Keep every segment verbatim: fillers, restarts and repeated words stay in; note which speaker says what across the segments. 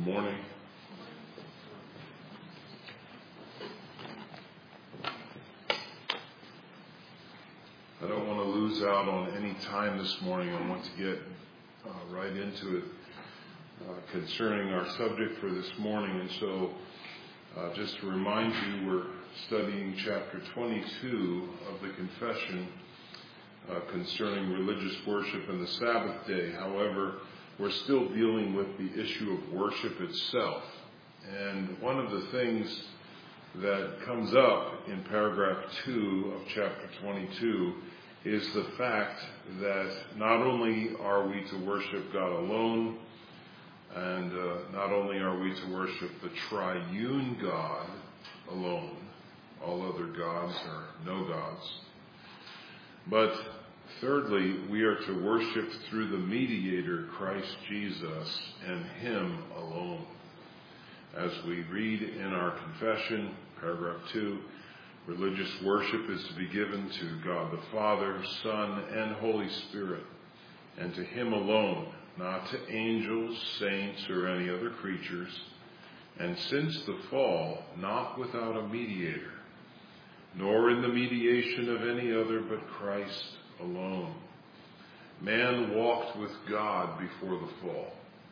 Speaker 1: morning. I don't want to lose out on any time this morning. I want to get uh, right into it uh, concerning our subject for this morning. And so, uh, just to remind you, we're studying chapter twenty-two of the Confession uh, concerning religious worship and the Sabbath day. However, we're still dealing with the issue of worship itself. And one of the things that comes up in paragraph two of chapter twenty-two is the fact that not only are we to worship God alone, and uh, not only are we to worship the triune God alone, all other gods are no gods, but thirdly, we are to worship through the mediator, Christ Jesus, and Him alone. As we read in our confession, paragraph two, religious worship is to be given to God the Father, Son, and Holy Spirit, and to Him alone, not to angels, saints, or any other creatures, and since the fall, not without a mediator, nor in the mediation of any other but Christ alone. Man walked with God before the fall.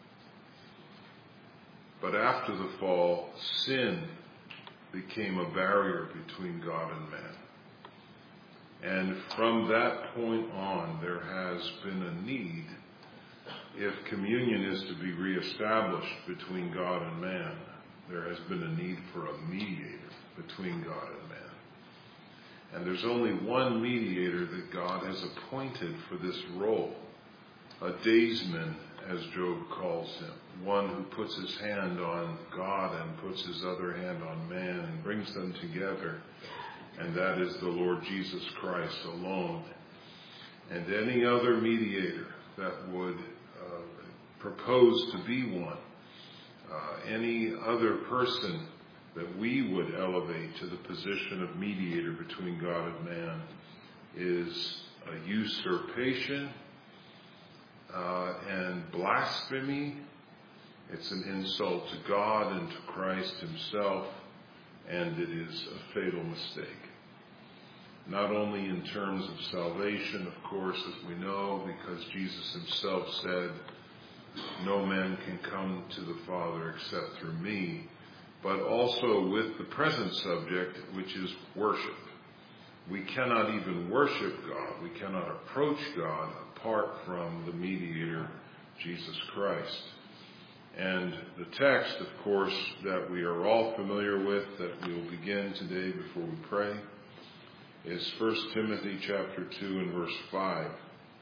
Speaker 1: But after the fall, sin became a barrier between God and man. And from that point on, there has been a need, if communion is to be reestablished between God and man, there has been a need for a mediator between God and man. And there's only one mediator that God has appointed for this role, a daysman, as Job calls him, one who puts his hand on God and puts his other hand on man and brings them together, and that is the Lord Jesus Christ alone. And any other mediator that would uh, propose to be one, uh, any other person that we would elevate to the position of mediator between God and man, is a usurpation uh, and blasphemy. It's an insult to God and to Christ Himself, and it is a fatal mistake. Not only in terms of salvation, of course, as we know, because Jesus Himself said, "No man can come to the Father except through me," but also with the present subject, which is worship. We cannot even worship God. We cannot approach God apart from the mediator, Jesus Christ. And the text, of course, that we are all familiar with, that we will begin today before we pray, is First Timothy chapter two and verse five.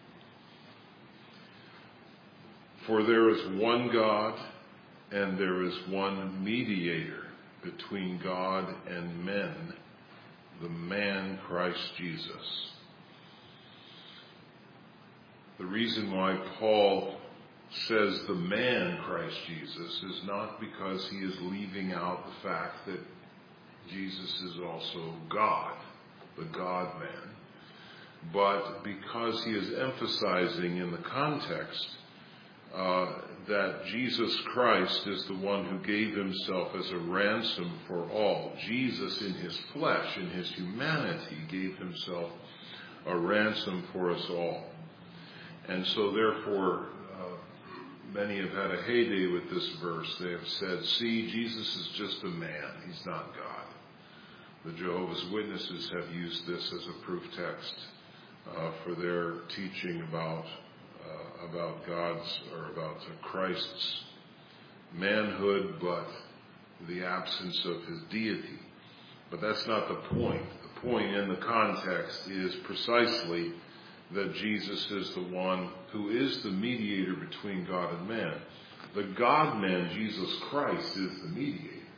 Speaker 1: For there is one God, and there is one mediator between God and men, the man Christ Jesus. The reason why Paul says the man Christ Jesus is not because he is leaving out the fact that Jesus is also God, the God-man, but because he is emphasizing in the context Uh, that Jesus Christ is the one who gave Himself as a ransom for all. Jesus in His flesh, in His humanity, gave Himself a ransom for us all. And so therefore, uh, many have had a heyday with this verse. They have said, see, Jesus is just a man. He's not God. The Jehovah's Witnesses have used this as a proof text uh, for their teaching about Uh, about God's, or about uh, Christ's manhood, but the absence of His deity. But that's not the point. The point in the context is precisely that Jesus is the one who is the mediator between God and man. The God-man, Jesus Christ, is the mediator.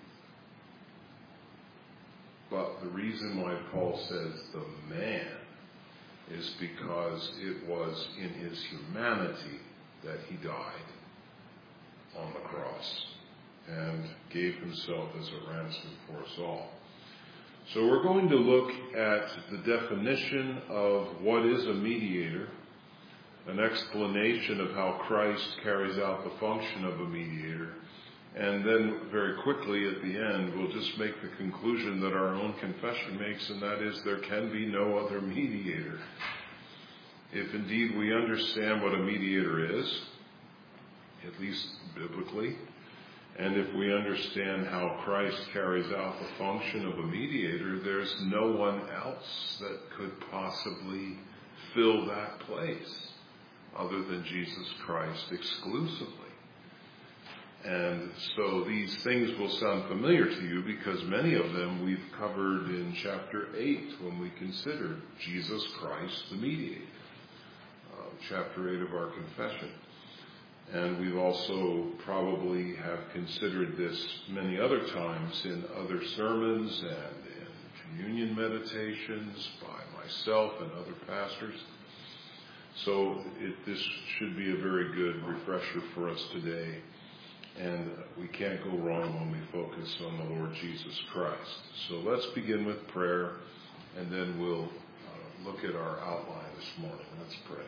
Speaker 1: But the reason why Paul says the man is because it was in His humanity that He died on the cross and gave Himself as a ransom for us all. So we're going to look at the definition of what is a mediator, an explanation of how Christ carries out the function of a mediator, And then very quickly at the end, we'll just make the conclusion that our own confession makes, and that is there can be no other mediator. If indeed we understand what a mediator is, at least biblically, and if we understand how Christ carries out the function of a mediator, there's no one else that could possibly fill that place other than Jesus Christ exclusively. And so these things will sound familiar to you because many of them we've covered in chapter eight when we considered Jesus Christ the mediator, uh, chapter eight of our confession. And we've also probably have considered this many other times in other sermons and in communion meditations by myself and other pastors. So it, this should be a very good refresher for us today. And we can't go wrong when we focus on the Lord Jesus Christ. So let's begin with prayer, and then we'll uh, look at our outline this morning. Let's pray.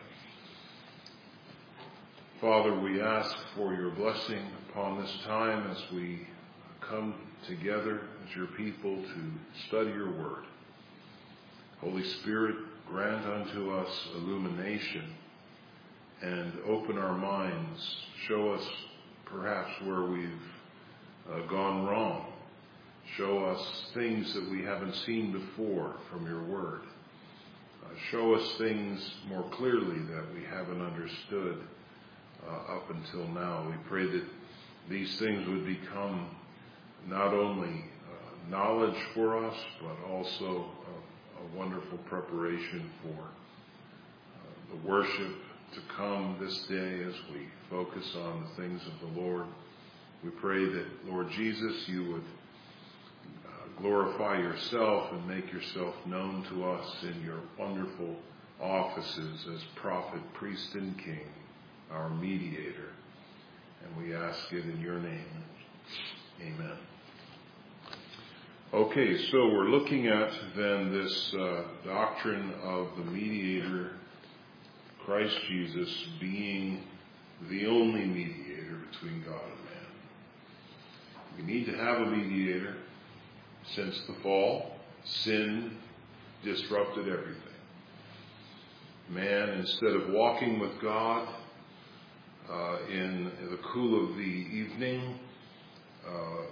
Speaker 1: Father, we ask for your blessing upon this time as we come together as your people to study your word. Holy Spirit, grant unto us illumination and open our minds. Show us perhaps where we've uh, gone wrong. Show us things that we haven't seen before from your word. Uh, show us things more clearly that we haven't understood uh, up until now. We pray that these things would become not only uh, knowledge for us, but also a, a wonderful preparation for uh, the worship to come this day as we focus on the things of the Lord. We pray that, Lord Jesus, you would uh, glorify yourself and make yourself known to us in your wonderful offices as prophet, priest, and king, our mediator. And we ask it in your name. Amen. Okay, so we're looking at then this uh, doctrine of the mediator, Christ Jesus being the only mediator between God and man. We need to have a mediator. Since the fall, sin disrupted everything. Man, instead of walking with God uh, in the cool of the evening, uh,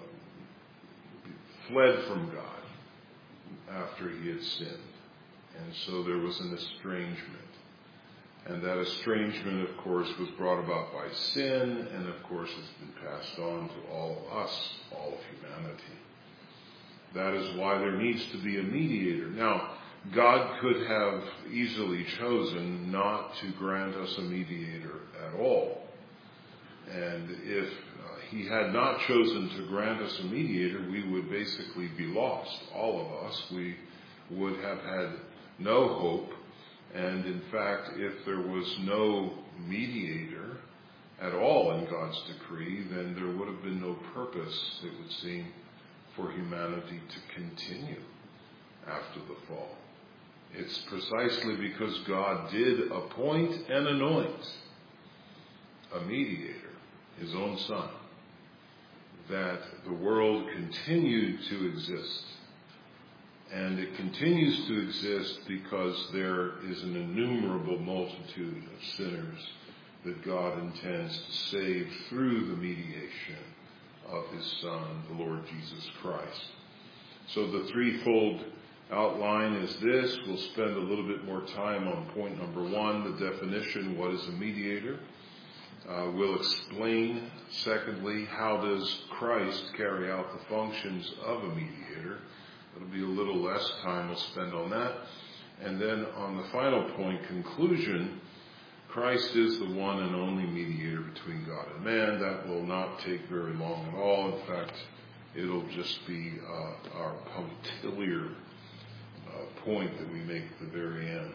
Speaker 1: fled from God after he had sinned. And so there was an estrangement. And that estrangement, of course, was brought about by sin, and of course has been passed on to all of us, all of humanity. That is why there needs to be a mediator. Now, God could have easily chosen not to grant us a mediator at all. And if uh, he had not chosen to grant us a mediator, we would basically be lost, all of us. We would have had no hope. And in fact, if there was no mediator at all in God's decree, then there would have been no purpose, it would seem, for humanity to continue after the fall. It's precisely because God did appoint and anoint a mediator, his own Son, that the world continued to exist. And it continues to exist because there is an innumerable multitude of sinners that God intends to save through the mediation of his Son, the Lord Jesus Christ. So the threefold outline is this. We'll spend a little bit more time on point number one, the definition, what is a mediator? Uh, we'll explain, secondly, how does Christ carry out the functions of a mediator? It'll be a little less time we'll spend on that. And then on the final point, conclusion, Christ is the one and only mediator between God and man. That will not take very long at all. In fact, it'll just be uh, our punctiliar uh, point that we make at the very end.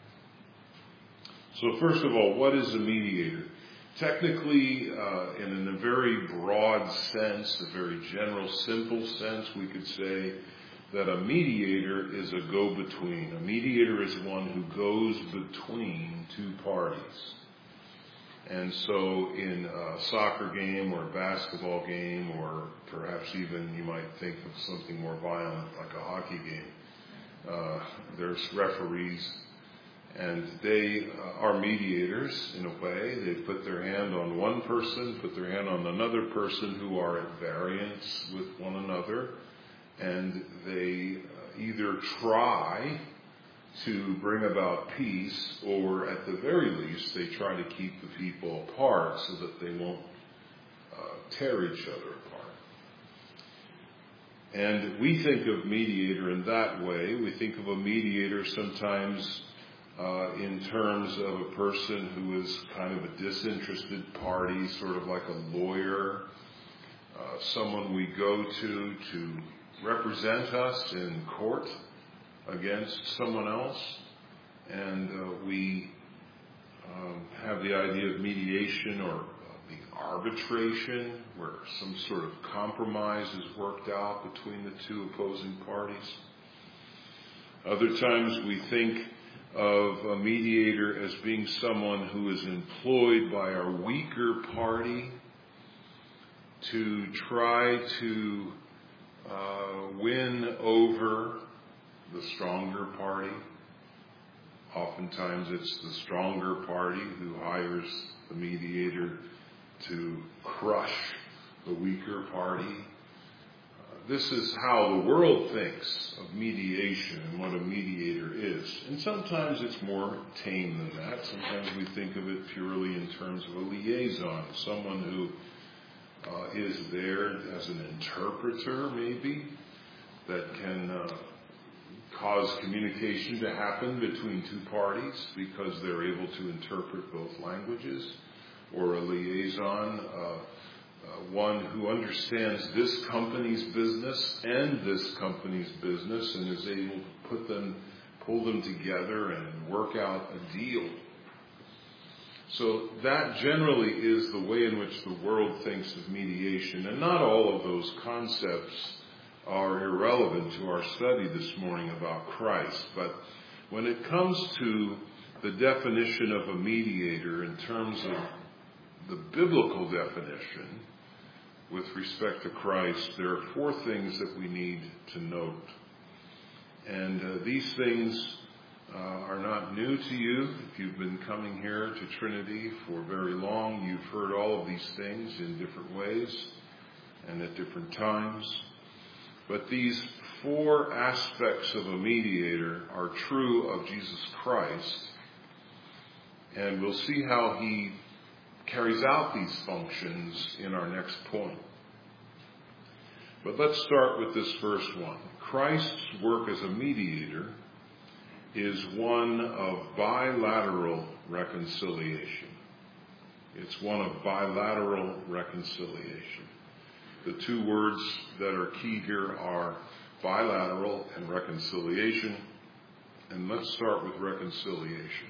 Speaker 1: So first of all, what is a mediator? Technically, uh, and in a very broad sense, a very general, simple sense, we could say that a mediator is a go-between. A mediator is one who goes between two parties. And so in a soccer game or a basketball game, or perhaps even you might think of something more violent like a hockey game, uh, there's referees, and they uh, are mediators in a way. They put their hand on one person, put their hand on another person who are at variance with one another, and they uh, either try to bring about peace, or at the very least, they try to keep the people apart so that they won't uh, tear each other apart. And we think of mediator in that way. We think of a mediator sometimes uh, in terms of a person who is kind of a disinterested party, sort of like a lawyer, uh, someone we go to to represent us in court against someone else, and uh, we um, have the idea of mediation or uh, the arbitration, where some sort of compromise is worked out between the two opposing parties. Other times we think of a mediator as being someone who is employed by our weaker party to try to uh, win over the stronger party. Oftentimes it's the stronger party who hires the mediator to crush the weaker party. Uh, this is how the world thinks of mediation and what a mediator is. And sometimes it's more tame than that. Sometimes we think of it purely in terms of a liaison, someone who uh, is there as an interpreter maybe, that can uh, cause communication to happen between two parties because they're able to interpret both languages, or a liaison, uh, uh, one who understands this company's business and this company's business and is able to put them, pull them together and work out a deal. So that generally is the way in which the world thinks of mediation, and not all of those concepts are irrelevant to our study this morning about Christ. But when it comes to the definition of a mediator in terms of the biblical definition with respect to Christ, there are four things that we need to note. And uh, these things uh, are not new to you. If you've been coming here to Trinity for very long, you've heard all of these things in different ways and at different times. But these four aspects of a mediator are true of Jesus Christ, and we'll see how he carries out these functions in our next point. But let's start with this first one. Christ's work as a mediator is one of bilateral reconciliation. It's one of bilateral reconciliation. The two words that are key here are bilateral and reconciliation. And let's start with reconciliation.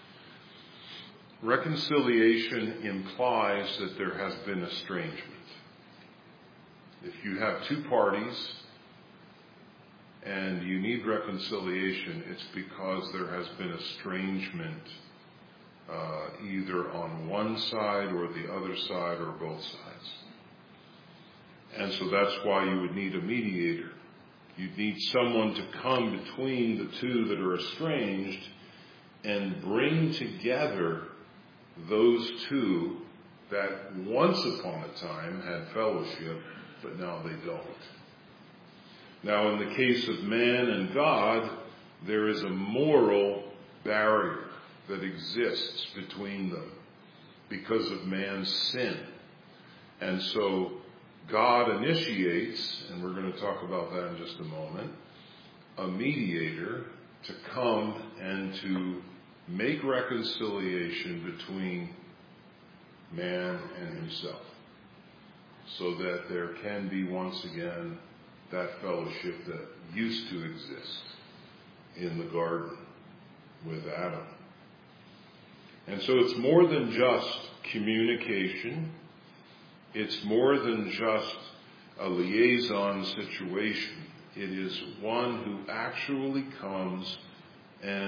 Speaker 1: Reconciliation implies that there has been estrangement. If you have two parties and you need reconciliation, it's because there has been estrangement uh, either on one side or the other side or both sides. And so that's why you would need a mediator. You'd need someone to come between the two that are estranged and bring together those two that once upon a time had fellowship, but now they don't. Now, in the case of man and God, there is a moral barrier that exists between them because of man's sin. And so God initiates, and we're going to talk about that in just a moment, a mediator to come and to make reconciliation between man and himself, so that there can be once again that fellowship that used to exist in the garden with Adam. And so it's more than just communication. It's more than just a liaison situation. It is one who actually comes and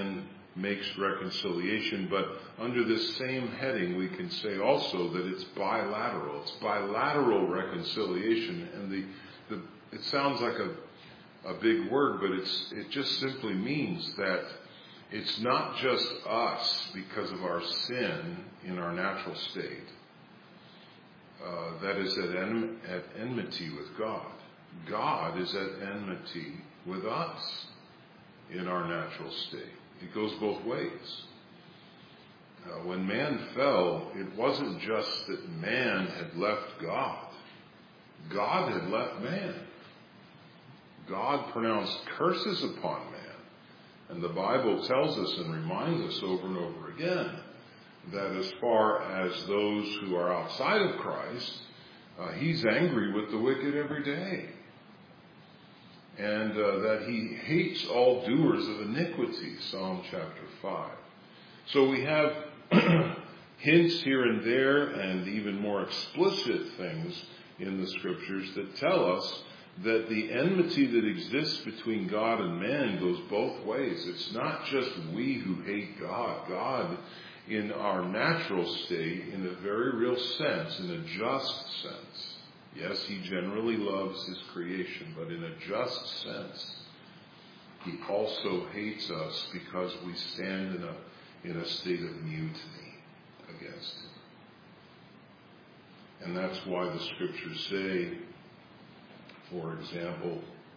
Speaker 1: makes reconciliation, but under this same heading we can say also that it's bilateral. It's bilateral reconciliation, and the, the it sounds like a, a big word, but it's it just simply means that it's not just us because of our sin in our natural state uh, that is at, en- at enmity with God. God is at enmity with us in our natural state. It goes both ways. Uh, when man fell, it wasn't just that man had left God. God had left man. God pronounced curses upon man. And the Bible tells us and reminds us over and over again that as far as those who are outside of Christ, uh, he's angry with the wicked every day. And uh, that he hates all doers of iniquity, Psalm chapter five. So we have hints here and there and even more explicit things in the scriptures that tell us that the enmity that exists between God and man goes both ways. It's not just we who hate God. God, in our natural state, in a very real sense, in a just sense, yes, he generally loves his creation, but in a just sense, he also hates us because we stand in a in a state of mutiny against him. And that's why the scriptures say, for example,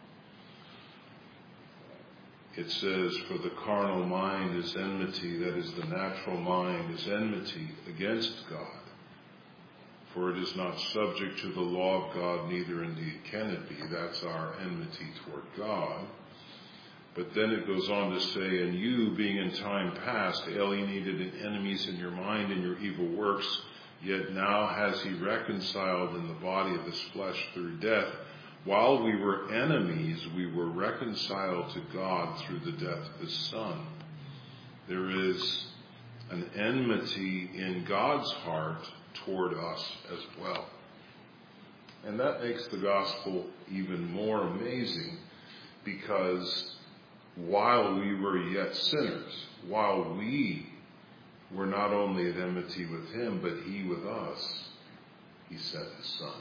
Speaker 1: it says, for the carnal mind is enmity, that is, the natural mind is enmity against God. For it is not subject to the law of God, neither indeed can it be. That's our enmity toward God. But then it goes on to say, and you, being in time past alienated and enemies in your mind and your evil works, yet now has he reconciled in the body of his flesh through death. While we were enemies, we were reconciled to God through the death of his Son. There is an enmity in God's heart toward us as well. And that makes the gospel even more amazing, because while we were yet sinners, while we were not only at enmity with him, but he with us, he sent his Son.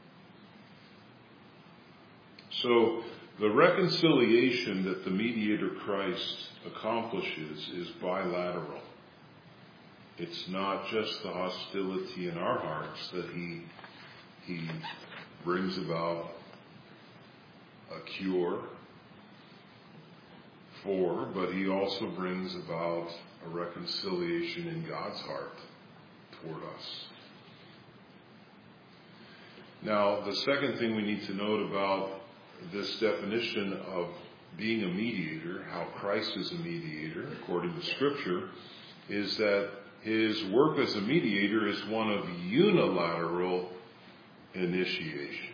Speaker 1: So the reconciliation that the mediator Christ accomplishes is bilateral. It's not just the hostility in our hearts that he he brings about a cure for, but he also brings about a reconciliation in God's heart toward us. Now, the second thing we need to note about this definition of being a mediator, how Christ is a mediator, according to Scripture, is that his work as a mediator is one of unilateral initiation.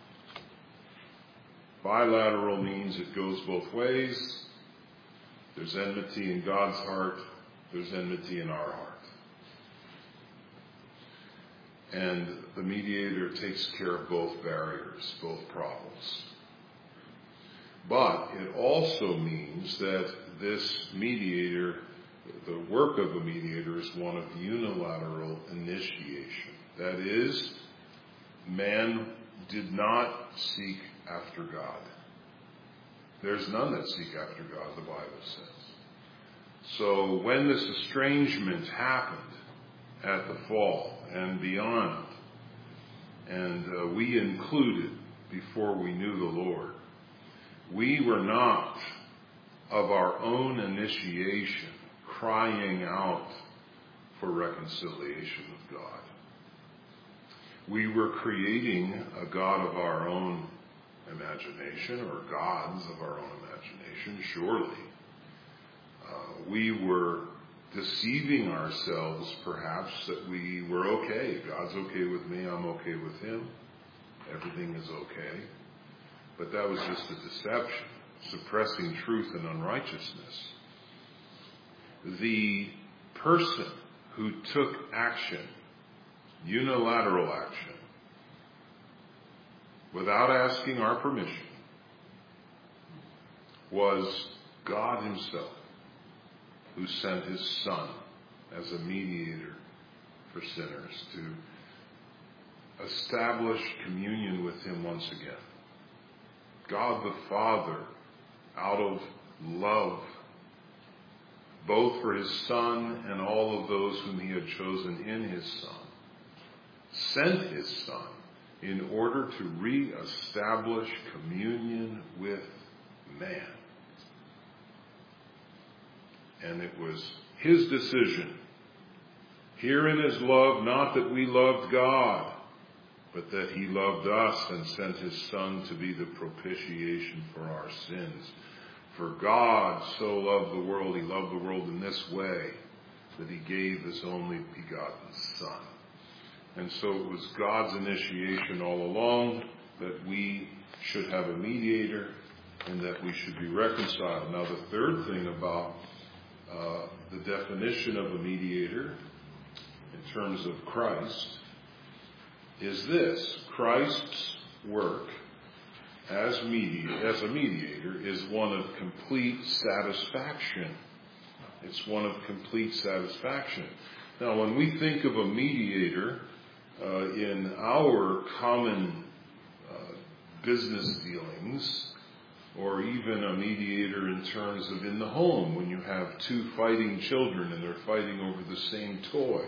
Speaker 1: Bilateral means it goes both ways. There's enmity in God's heart. There's enmity in our heart. And the mediator takes care of both barriers, both problems. But it also means that this mediator, the work of a mediator, is one of unilateral initiation. That is, man did not seek after God. There's none that seek after God, the Bible says. So when this estrangement happened at the fall and beyond, and uh, we included before we knew the Lord, we were not of our own initiation crying out for reconciliation with God. We were creating a God of our own imagination, or gods of our own imagination, surely. Uh, we were deceiving ourselves, perhaps, that we were okay. God's okay with me, I'm okay with him. Everything is okay. But that was just a deception, suppressing truth and unrighteousness. The person who took action, unilateral action, without asking our permission, was God himself. who sent his Son as a mediator for sinners to establish communion with him once again. God the Father, out of love, both for his Son and all of those whom he had chosen in his Son, sent his Son in order to re-establish communion with man. And it was his decision. Herein is love, not that we loved God, but that he loved us and sent his Son to be the propitiation for our sins. For God so loved the world, he loved the world in this way, that he gave his only begotten Son. And so it was God's initiation all along that we should have a mediator and that we should be reconciled. Now the third thing about uh, the definition of a mediator in terms of Christ is this: Christ's work as, medi- as a mediator is one of complete satisfaction. It's one of complete satisfaction. Now, when we think of a mediator uh, in our common uh, business dealings, or even a mediator in terms of in the home, when you have two fighting children and they're fighting over the same toy,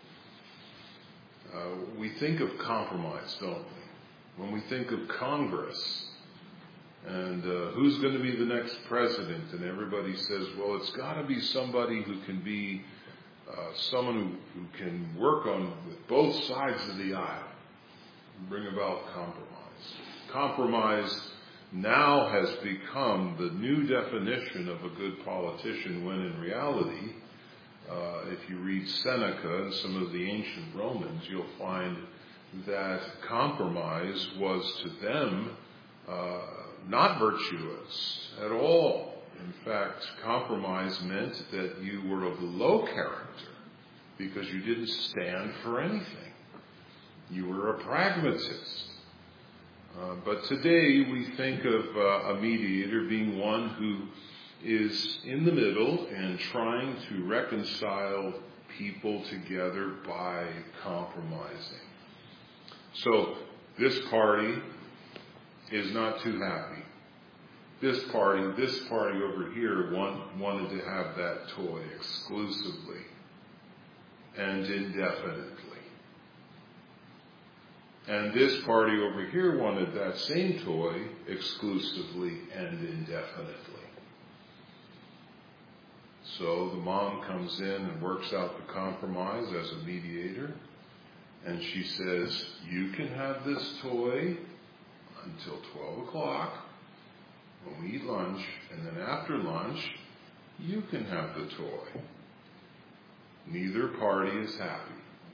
Speaker 1: uh, we think of compromise, don't we? When we think of Congress, and uh, who's going to be the next president, and everybody says, well, it's got to be somebody who can be uh, someone who, who can work on with both sides of the aisle and bring about compromise. Compromise now has become the new definition of a good politician, when in reality, uh, if you read Seneca and some of the ancient Romans, you'll find that compromise was to them uh, not virtuous at all. In fact, compromise meant that you were of low character because you didn't stand for anything. You were a pragmatist. Uh, but today we think of uh, a mediator being one who is in the middle and trying to reconcile people together by compromising. So this party is not too happy. This party, this party over here want, wanted to have that toy exclusively and indefinitely. And this party over here wanted that same toy exclusively and indefinitely. So the mom comes in and works out the compromise as a mediator, and she says, you can have this toy until twelve o'clock when we eat lunch, and then after lunch, you can have the toy. Neither party is happy.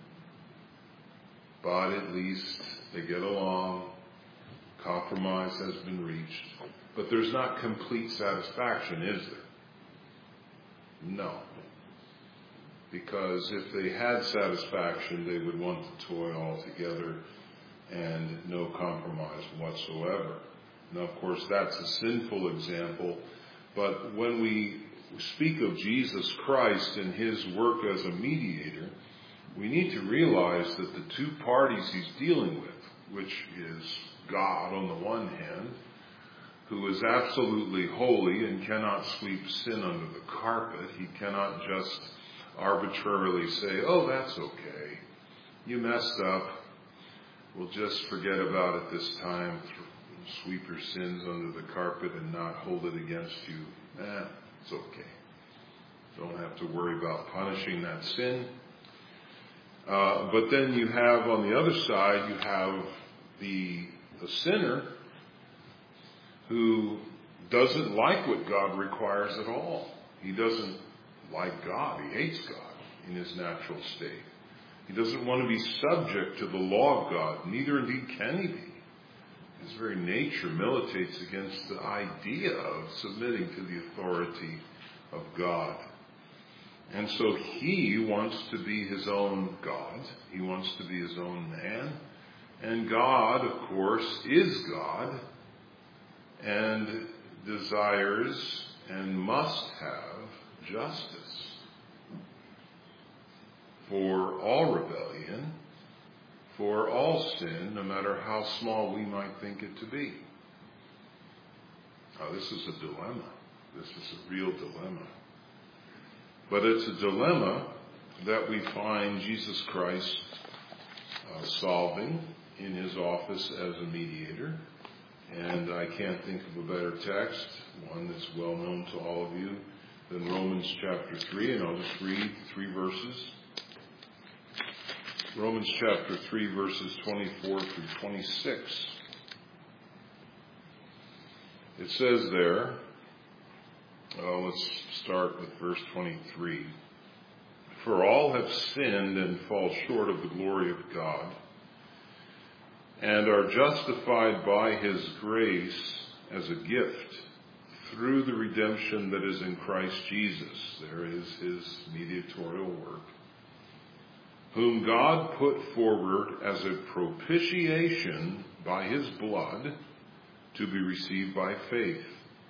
Speaker 1: But at least they get along. Compromise has been reached. But there's not complete satisfaction, is there? No. Because if they had satisfaction, they would want the toy altogether and no compromise whatsoever. Now, of course, that's a sinful example. But when we speak of Jesus Christ and his work as a mediator, we need to realize that the two parties he's dealing with, which is God on the one hand, who is absolutely holy and cannot sweep sin under the carpet. He cannot just arbitrarily say, oh, that's okay. You messed up. We'll just forget about it this time. Sweep your sins under the carpet and not hold it against you. Eh, it's okay. Don't have to worry about punishing that sin. Uh, but then you have, on the other side, you have the, the sinner who doesn't like what God requires at all. He doesn't like God. He hates God in his natural state. He doesn't want to be subject to the law of God. Neither indeed can he be. His very nature militates against the idea of submitting to the authority of God. And so he wants to be his own God. He wants to be his own man. And God, of course, is God and desires and must have justice. for all rebellion, for all sin, no matter how small we might think it to be. Now, this is a dilemma. This is a real dilemma. But it's a dilemma that we find Jesus Christ uh, solving in his office as a mediator. And I can't think of a better text, one that's well known to all of you, than Romans chapter three. And I'll just read three verses. Romans chapter three, verses twenty-four through twenty-six. It says there, uh, let's start with verse twenty-three. For all have sinned and fall short of the glory of God, and are justified by his grace as a gift through the redemption that is in Christ Jesus. There is his mediatorial work, whom God put forward as a propitiation by his blood to be received by faith.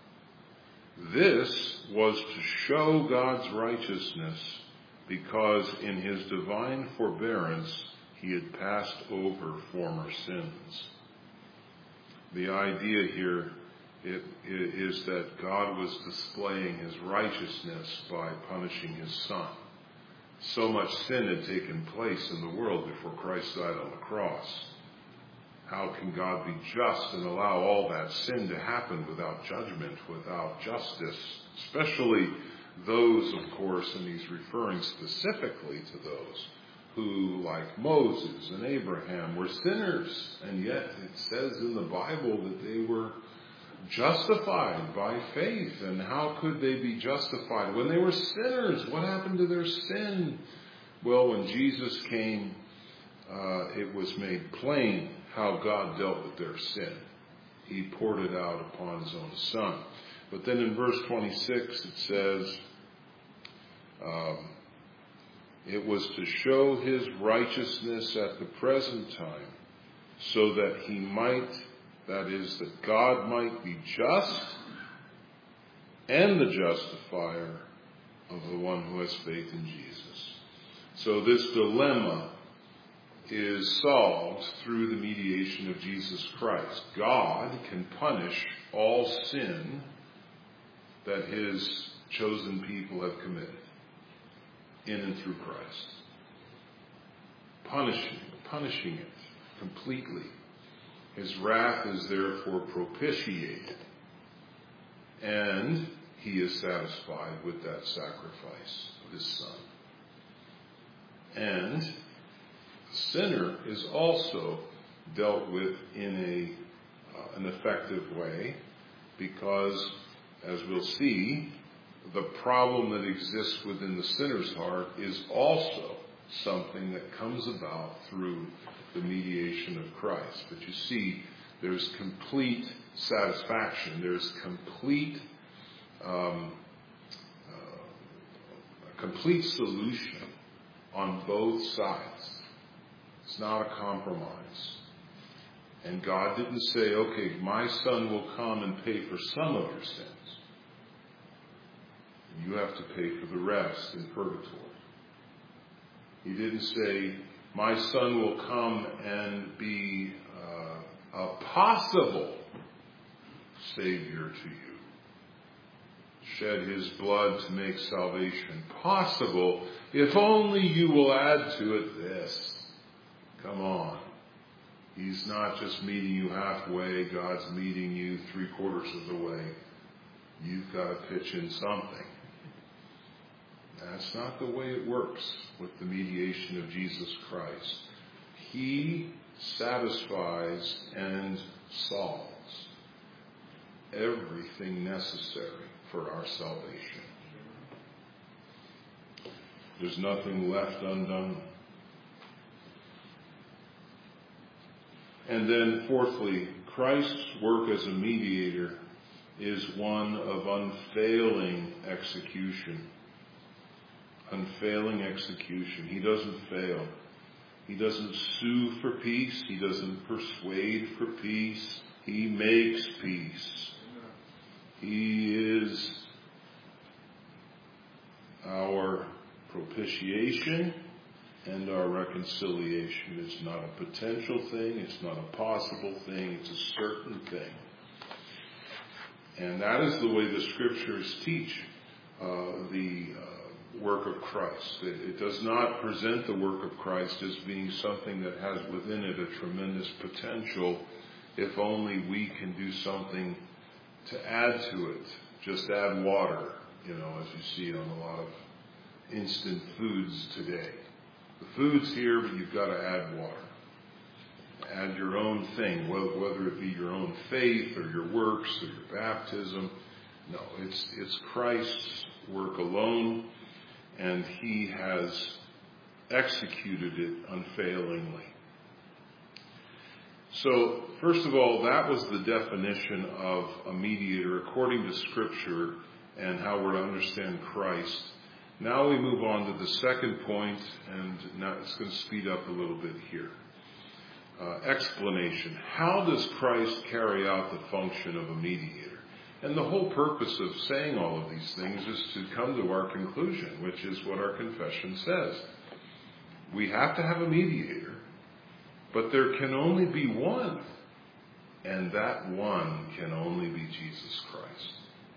Speaker 1: This was to show God's righteousness, because in his divine forbearance he had passed over former sins. The idea here it, it is that God was displaying his righteousness by punishing his Son. So much sin had taken place in the world before Christ died on the cross. How can God be just and allow all that sin to happen without judgment, without justice? Especially those, of course, and he's referring specifically to those who, like Moses and Abraham, were sinners. And yet it says in the Bible that they were justified by faith. And how could they be justified? When they were sinners, what happened to their sin? Well, when Jesus came, uh, it was made plain how God dealt with their sin. He poured it out upon his own Son. But then in verse twenty-six it says, um, it was to show his righteousness at the present time, so that he might, that is, that God might be just and the justifier of the one who has faith in Jesus. So this dilemma is solved through the mediation of Jesus Christ. God can punish all sin that his chosen people have committed in and through Christ. Punishing, punishing it completely. His wrath is therefore propitiated, and he is satisfied with that sacrifice of his Son. And the sinner is also dealt with in a uh, an effective way, because, as we'll see, the problem that exists within the sinner's heart is also something that comes about through the mediation of Christ. But you see, there's complete satisfaction. There's complete, um, uh, a complete solution on both sides. It's not a compromise. And God didn't say, okay, my Son will come and pay for some of your sins. You have to pay for the rest in purgatory. He didn't say, my Son will come and be uh, a possible Savior to you. Shed his blood to make salvation possible, if only you will add to it this. Come on. He's not just meeting you halfway. God's meeting you three quarters of the way. You've got to pitch in something. That's not the way it works with the mediation of Jesus Christ. He satisfies and solves everything necessary for our salvation. There's nothing left undone. And then fourthly, Christ's work as a mediator is one of unfailing execution. Unfailing execution. He doesn't fail. He doesn't sue for peace. He doesn't persuade for peace. He makes peace. He is our propitiation, and our reconciliation is not a potential thing, it's not a possible thing, it's a certain thing. And that is the way the Scriptures teach uh, the uh, work of Christ. It, it does not present the work of Christ as being something that has within it a tremendous potential if only we can do something to add to it. Just add water, you know, as you see on a lot of instant foods today. The food's here, but you've got to add water. Add your own thing, whether it be your own faith or your works or your baptism. No, it's it's Christ's work alone, and He has executed it unfailingly. So, first of all, that was the definition of a mediator according to Scripture and how we're to understand Christ. Now we move on to the second point, and now it's going to speed up a little bit here. Uh, explanation. How does Christ carry out the function of a mediator? And the whole purpose of saying all of these things is to come to our conclusion, which is what our confession says. We have to have a mediator, but there can only be one, and that one can only be Jesus Christ.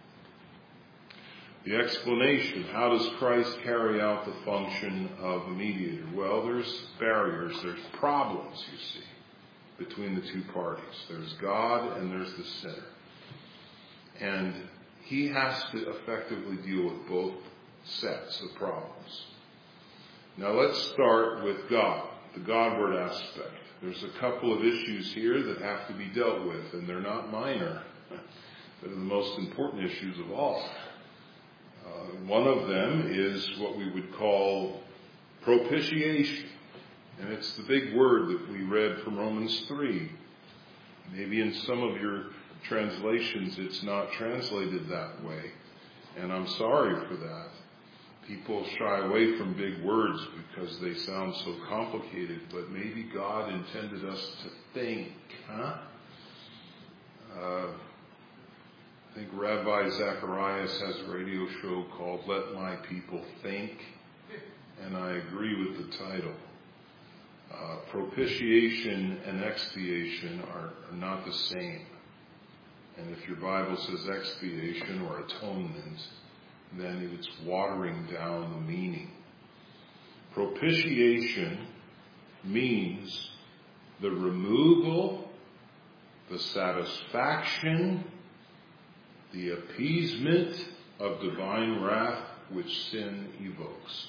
Speaker 1: The explanation, how does Christ carry out the function of a mediator? Well, there's barriers, there's problems, you see, between the two parties. There's God and there's the sinner. And He has to effectively deal with both sets of problems. Now let's start with God, the Godward aspect. There's a couple of issues here that have to be dealt with, and they're not minor. They're the most important issues of all. Uh, one of them is what we would call propitiation. And it's the big word that we read from Romans three. Maybe in some of your translations it's not translated that way. And I'm sorry for that. People shy away from big words because they sound so complicated. But maybe God intended us to think, huh? Uh, I think Rabbi Zacharias has a radio show called Let My People Think, and I agree with the title. Uh, propitiation and expiation are, are not the same. And if your Bible says expiation or atonement, then it's watering down the meaning. Propitiation means the removal, the satisfaction, the appeasement of divine wrath which sin evokes.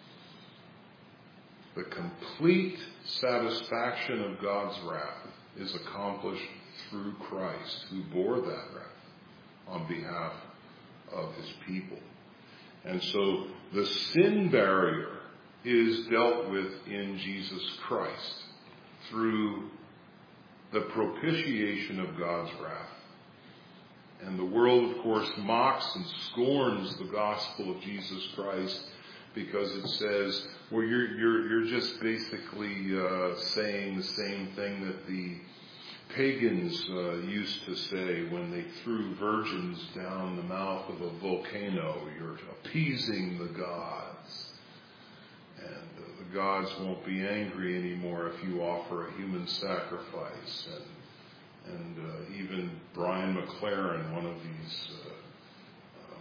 Speaker 1: The complete satisfaction of God's wrath is accomplished through Christ, who bore that wrath on behalf of His people. And so the sin barrier is dealt with in Jesus Christ through the propitiation of God's wrath. And the world, of course, mocks and scorns the gospel of Jesus Christ because it says, well, you're you're you're just basically uh, saying the same thing that the pagans uh, used to say when they threw virgins down the mouth of a volcano. You're appeasing the gods, and uh, the gods won't be angry anymore if you offer a human sacrifice. And And uh, even Brian McLaren, one of these uh,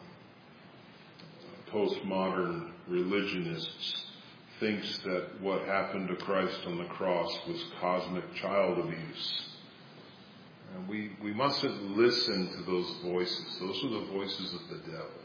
Speaker 1: um, postmodern religionists, thinks that what happened to Christ on the cross was cosmic child abuse. And we, we mustn't listen to those voices. Those are the voices of the devil.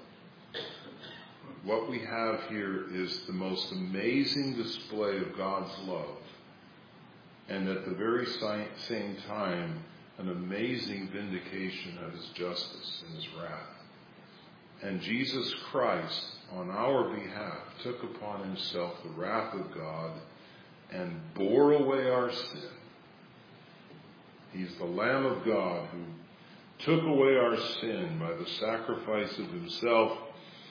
Speaker 1: What we have here is the most amazing display of God's love, and at the very same time, an amazing vindication of His justice and His wrath. And Jesus Christ, on our behalf, took upon Himself the wrath of God and bore away our sin. He's the Lamb of God who took away our sin by the sacrifice of Himself,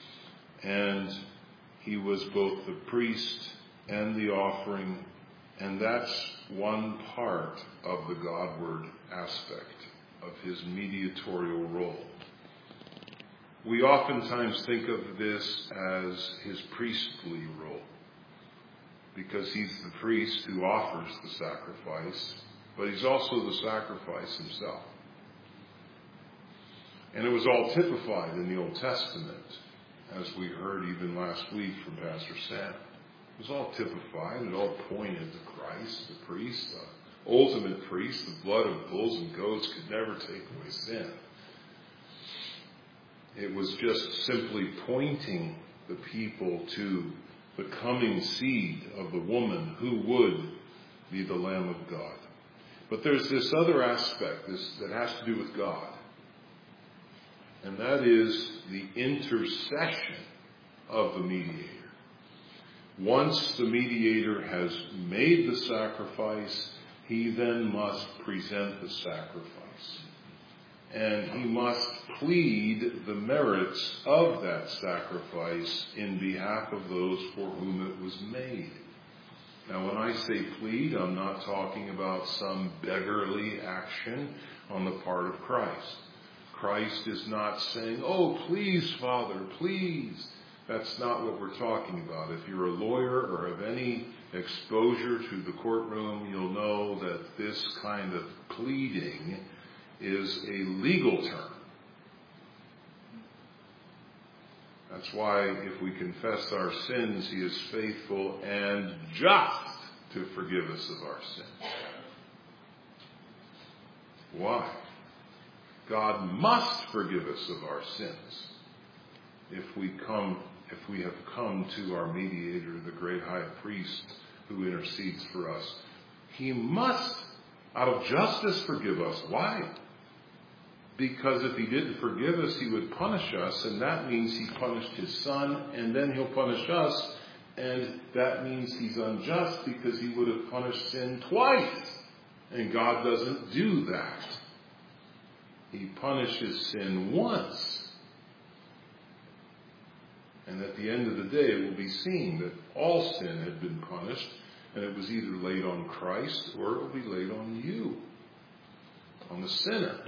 Speaker 1: and He was both the priest and the offering. And that's one part of the Godward aspect of His mediatorial role. We oftentimes think of this as His priestly role, because he's the priest who offers the sacrifice, but he's also the sacrifice himself. And it was all typified in the Old Testament, as we heard even last week from Pastor Sam. It was all typified. It all pointed to Christ, the priest, the ultimate priest. The blood of bulls and goats could never take away sin. It was just simply pointing the people to the coming seed of the woman who would be the Lamb of God. But there's this other aspect this, that has to do with God. And that is the intercession of the mediator. Once the mediator has made the sacrifice, he then must present the sacrifice. And he must plead the merits of that sacrifice in behalf of those for whom it was made. Now, when I say plead, I'm not talking about some beggarly action on the part of Christ. Christ is not saying, "Oh, please, Father, please." That's not what we're talking about. If you're a lawyer or have any exposure to the courtroom, you'll know that this kind of pleading is a legal term. That's why if we confess our sins, he is faithful and just to forgive us of our sins. Why? God must forgive us of our sins if we come, if we have come to our mediator, the great high priest who intercedes for us. He must, out of justice, forgive us. Why? Because if he didn't forgive us, he would punish us, and that means he punished his son, and then he'll punish us, and that means he's unjust because he would have punished sin twice. And God doesn't do that. He punishes sin once. And at the end of the day, it will be seen that all sin had been punished, and it was either laid on Christ or it will be laid on you, on the sinner.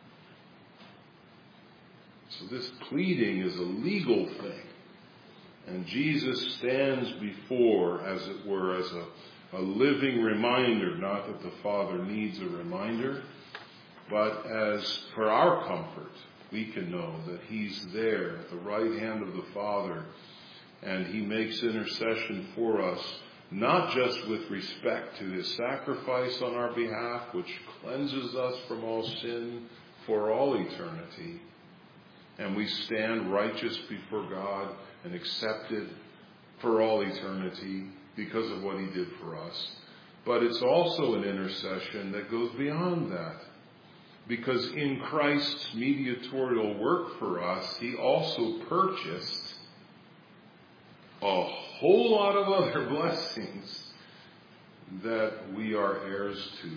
Speaker 1: So this pleading is a legal thing. And Jesus stands before, as it were, as a, a living reminder, not that the Father needs a reminder, but as for our comfort, we can know that he's there at the right hand of the Father, and he makes intercession for us, not just with respect to his sacrifice on our behalf, which cleanses us from all sin for all eternity, and we stand righteous before God and accepted for all eternity because of what he did for us. But it's also an intercession that goes beyond that. Because in Christ's mediatorial work for us, he also purchased a whole lot of other blessings that we are heirs to.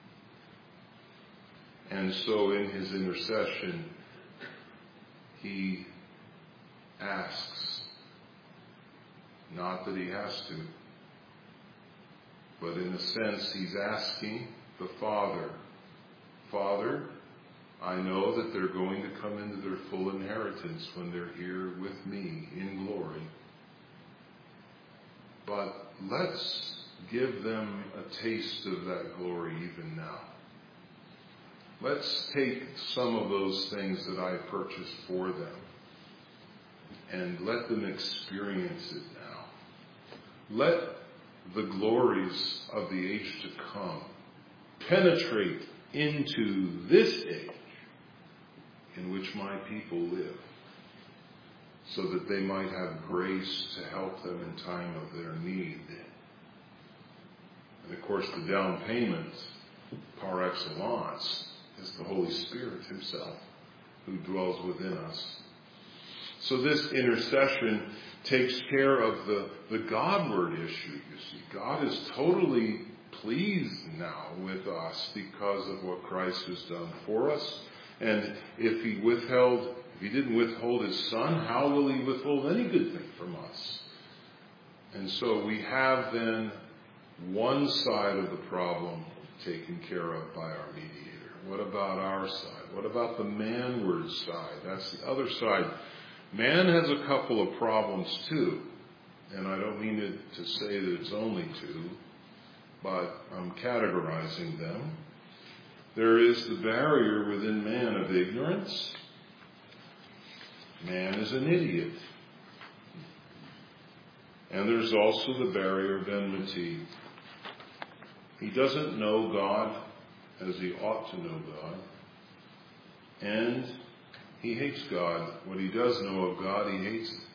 Speaker 1: And so in his intercession, he asks, not that he has to, but in a sense he's asking the Father, Father, I know that they're going to come into their full inheritance when they're here with me in glory. But let's give them a taste of that glory even now. Let's take some of those things that I purchased for them and let them experience it now. Let the glories of the age to come penetrate into this age in which my people live, so that they might have grace to help them in time of their need. And of course, the down payment par excellence is the Holy Spirit himself who dwells within us. So this intercession takes care of the, the Godward issue, you see. God is totally pleased now with us because of what Christ has done for us. And if he withheld, if he didn't withhold his son, how will he withhold any good thing from us? And so we have then one side of the problem taken care of by our mediator. What about our side? What about the manward side? That's the other side. Man has a couple of problems too. and I don't mean it to say that it's only two, but I'm categorizing them. There is the barrier within man of ignorance. Man is an idiot. And there's also the barrier of enmity. He doesn't know God as he ought to know God. And he hates God. What he does know of God, he hates it.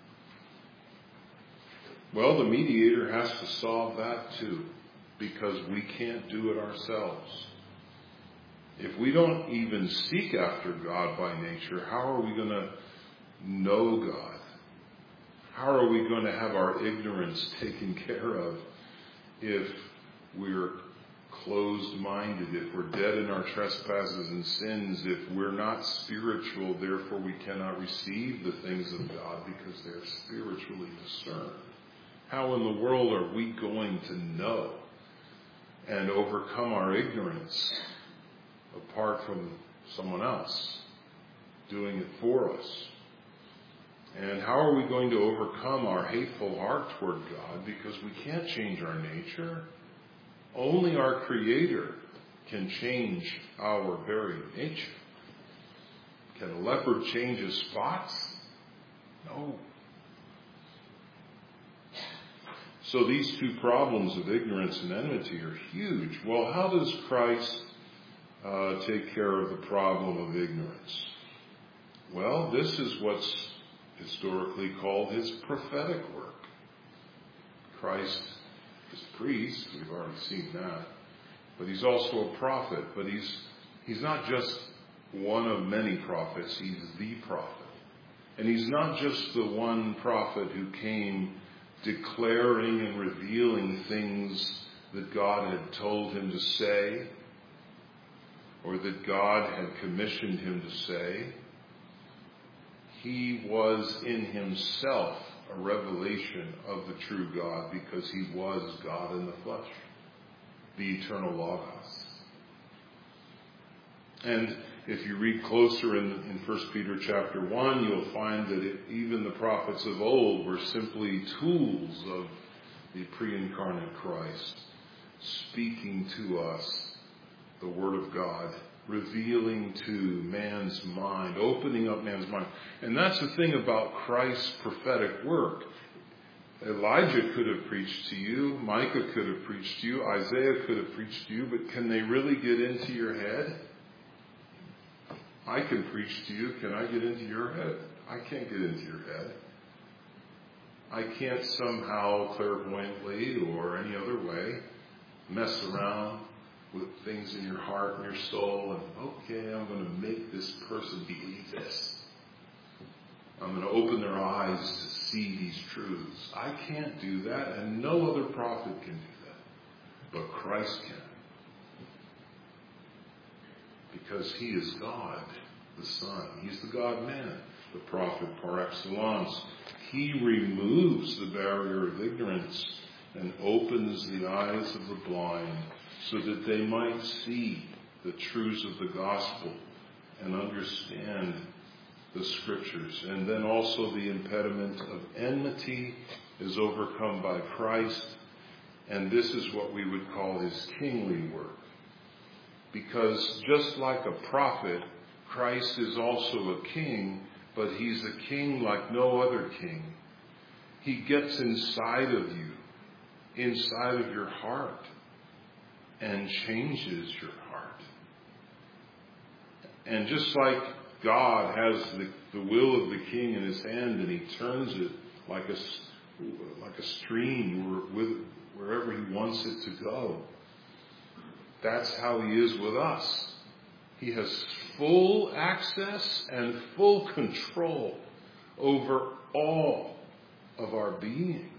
Speaker 1: Well, the mediator has to solve that too, because we can't do it ourselves. If we don't even seek after God by nature, how are we going to know God? How are we going to have our ignorance taken care of if we're closed-minded, if we're dead in our trespasses and sins, if we're not spiritual, therefore we cannot receive the things of God because they're spiritually discerned? How in the world are we going to know and overcome our ignorance apart from someone else doing it for us? And how are we going to overcome our hateful heart toward God? Because we can't change our nature. Only our Creator can change our very nature. Can a leopard change his spots? No. So these two problems of ignorance and enmity are huge. Well, how does Christ uh, take care of the problem of ignorance? Well, this is what's historically called his prophetic work. Christ is priest, we've already seen that, but he's also a prophet. But he's he's not just one of many prophets, he's the prophet. And he's not just the one prophet who came declaring and revealing things that God had told him to say, or that God had commissioned him to say. He was in himself a revelation of the true God, because he was God in the flesh, the eternal Logos. And if you read closer in, in First Peter chapter one, you'll find that it, even the prophets of old were simply tools of the pre-incarnate Christ, speaking to us the Word of God, revealing to man's mind, opening up man's mind. And that's the thing about Christ's prophetic work. Elijah could have preached to you, Micah could have preached to you, Isaiah could have preached to you, but can they really get into your head? I can preach to you. Can I get into your head? I can't get into your head. I can't somehow clairvoyantly or any other way mess around with things in your heart and your soul and, okay, I'm going to make this person believe this. I'm going to open their eyes to see these truths. I can't do that, and no other prophet can do that. But Christ can. Because he is God, the Son. He's the God-man, the prophet par excellence. He removes the barrier of ignorance and opens the eyes of the blind so that they might see the truths of the gospel and understand the scriptures. And then also the impediment of enmity is overcome by Christ. And this is what we would call his kingly work. Because just like a prophet, Christ is also a king, but he's a king like no other king. He gets inside of you, inside of your heart, and changes your heart. And just like God has the, the will of the king in his hand, and he turns it like a, like a stream where, with, wherever he wants it to go. That's how he is with us. He has full access and full control over all of our being.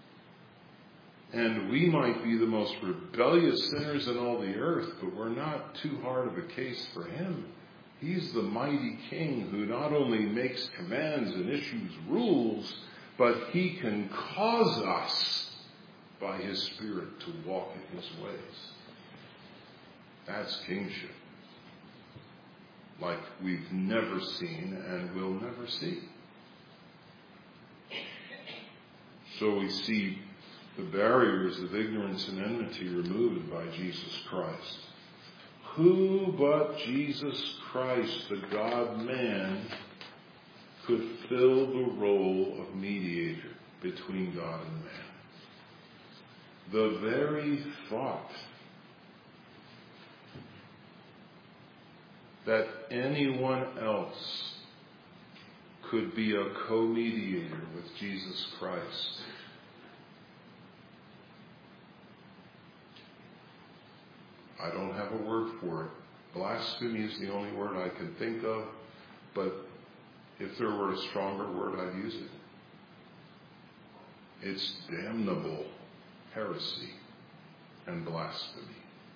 Speaker 1: And we might be the most rebellious sinners in all the earth, but we're not too hard of a case for him. He's the mighty king who not only makes commands and issues rules, but he can cause us by his Spirit to walk in his ways. That's kingship, like we've never seen and will never see. So we see the barriers of ignorance and enmity removed by Jesus Christ. Who but Jesus Christ, the God-man, could fill the role of mediator between God and man? The very thought that anyone else could be a co-mediator with Jesus Christ I don't have a word for it. Blasphemy is the only word I can think of, but if there were a stronger word, I'd use it. It's damnable heresy and blasphemy.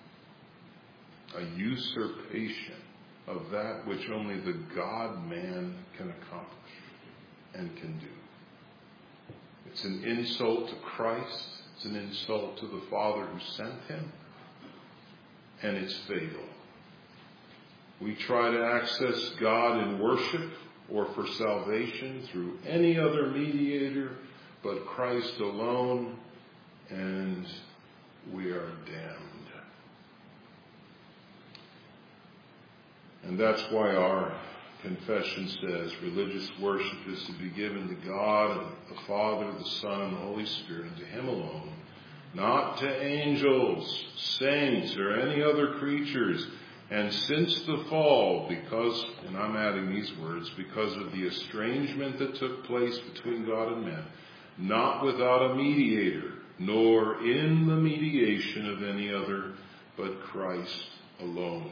Speaker 1: A usurpation of that which only the God-man can accomplish and can do. It's an insult to Christ. It's an insult to the Father who sent him. And it's fatal. We try to access God in worship or for salvation through any other mediator but Christ alone, and we are damned. And that's why our confession says religious worship is to be given to God and the Father, the Son, and the Holy Spirit, and to Him alone, not to angels, saints, or any other creatures. And since the fall, because, and I'm adding these words, because of the estrangement that took place between God and men, not without a mediator, nor in the mediation of any other, but Christ alone.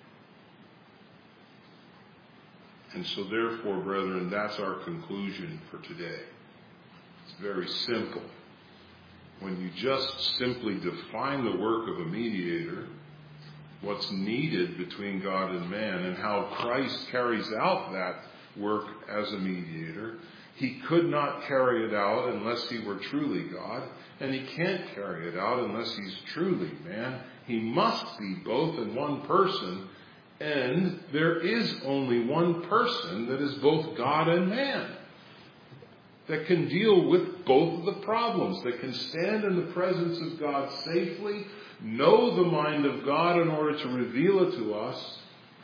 Speaker 1: And so therefore, brethren, that's our conclusion for today. It's very simple. When you just simply define the work of a mediator, what's needed between God and man, and how Christ carries out that work as a mediator, he could not carry it out unless he were truly God, and he can't carry it out unless he's truly man. He must be both in one person, and there is only one person that is both God and man, that can deal with both of the problems, that can stand in the presence of God safely, know the mind of God in order to reveal it to us,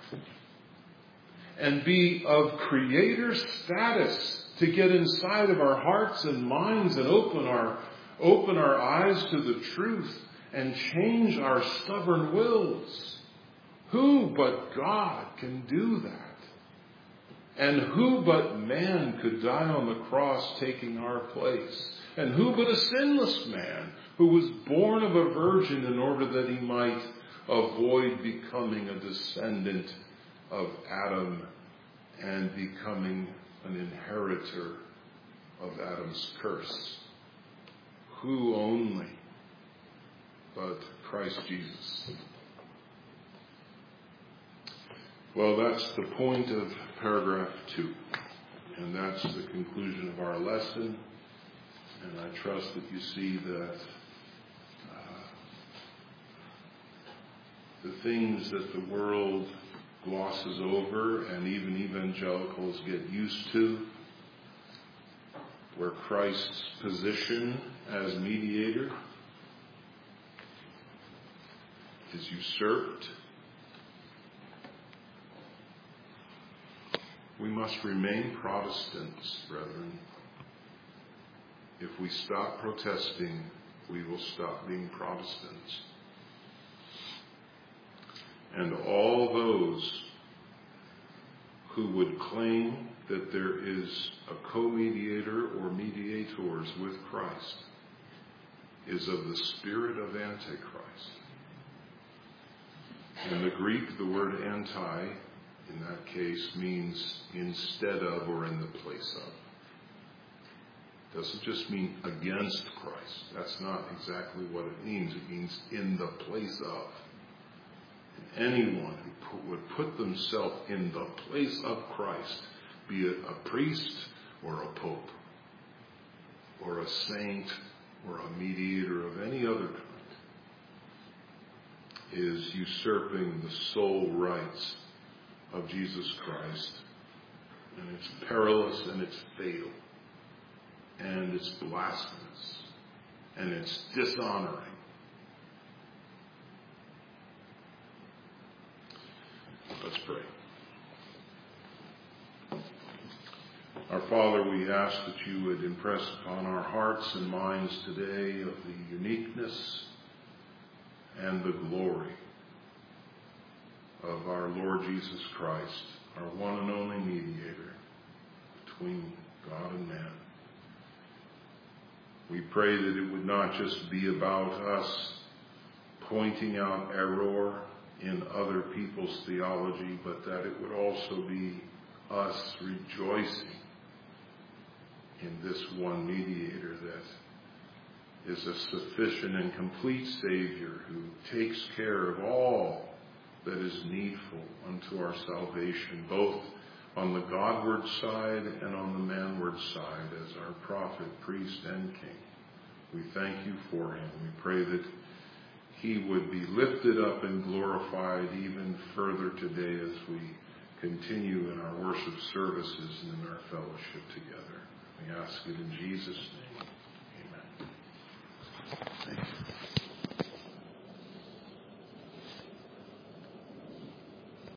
Speaker 1: and be of creator status to get inside of our hearts and minds and open our, open our eyes to the truth and change our stubborn wills. Who but God can do that? And who but man could die on the cross taking our place? And who but a sinless man who was born of a virgin in order that he might avoid becoming a descendant of Adam and becoming an inheritor of Adam's curse? Who only but Christ Jesus? Well, that's the point of paragraph two. And that's the conclusion of our lesson. And I trust that you see that uh, the things that the world glosses over and even evangelicals get used to, where Christ's position as mediator is usurped, we must remain Protestants, brethren. If we stop protesting, we will stop being Protestants. And all those who would claim that there is a co-mediator or mediators with Christ is of the spirit of Antichrist. In the Greek, the word anti, in that case, means instead of or in the place of. It doesn't just mean against Christ. That's not exactly what it means. It means in the place of. And anyone who put, would put themselves in the place of Christ, be it a priest or a pope or a saint or a mediator of any other kind, is usurping the sole rights of Jesus Christ. And it's perilous and it's fatal. and it's blasphemous, and it's dishonoring. Let's pray. Our Father, we ask that you would impress upon our hearts and minds today of the uniqueness and the glory of our Lord Jesus Christ, our one and only mediator between God and man. We pray that it would not just be about us pointing out error in other people's theology, but that it would also be us rejoicing in this one mediator that is a sufficient and complete Savior who takes care of all that is needful unto our salvation, both on the Godward side and on the manward side, as our prophet, priest, and king. We thank you for him. We pray that he would be lifted up and glorified even further today as we continue in our worship services and in our fellowship together. We ask it in Jesus' name. Amen. Thank you.